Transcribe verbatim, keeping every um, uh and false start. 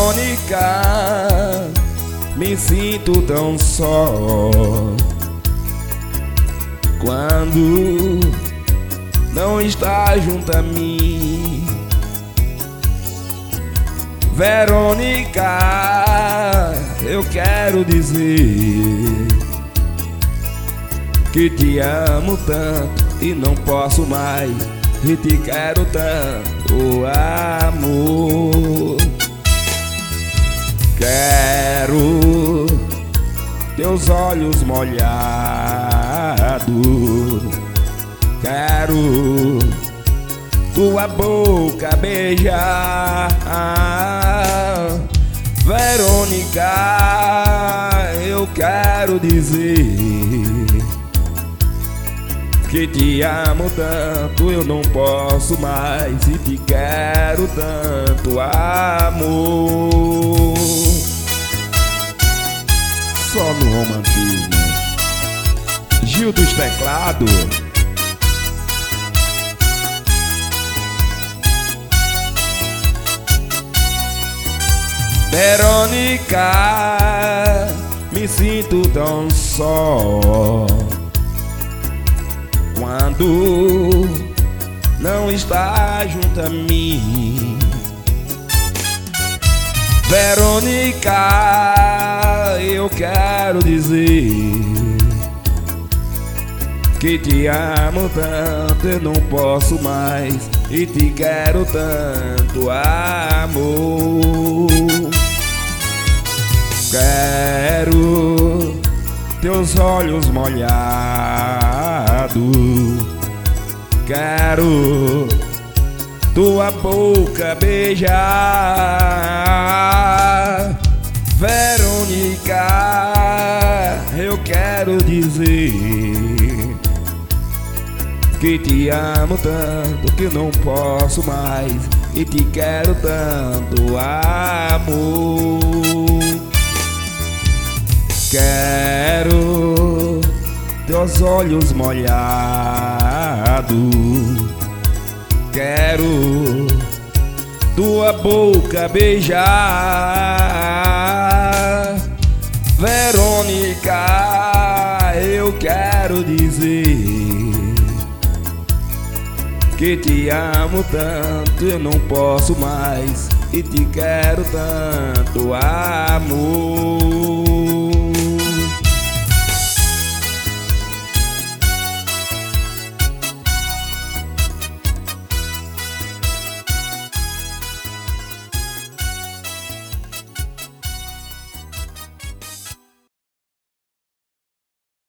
Verônica, me sinto tão só quando não está junto a mim. Verônica, eu quero dizer que te amo tanto e não posso mais, e te quero tanto, oh, amor. Quero teus olhos molhados, quero tua boca beijar. Verônica, eu quero dizer que te amo tanto, eu não posso mais, e te quero tanto, amor. Só no romantismo. Gil dos Teclados. Verônica, me sinto tão só quando não está junto a mim. Verônica, eu quero dizer que te amo tanto, eu não posso mais, e te quero tanto, amor. Quero teus olhos molhados, quero tua boca beijar. Verônica, eu quero dizer que te amo tanto, que não posso mais, e te quero tanto, amor. Quero teus olhos molhados, quero tua boca beijar. Verônica, eu quero dizer que te amo tanto, eu não posso mais, e te quero tanto, amor.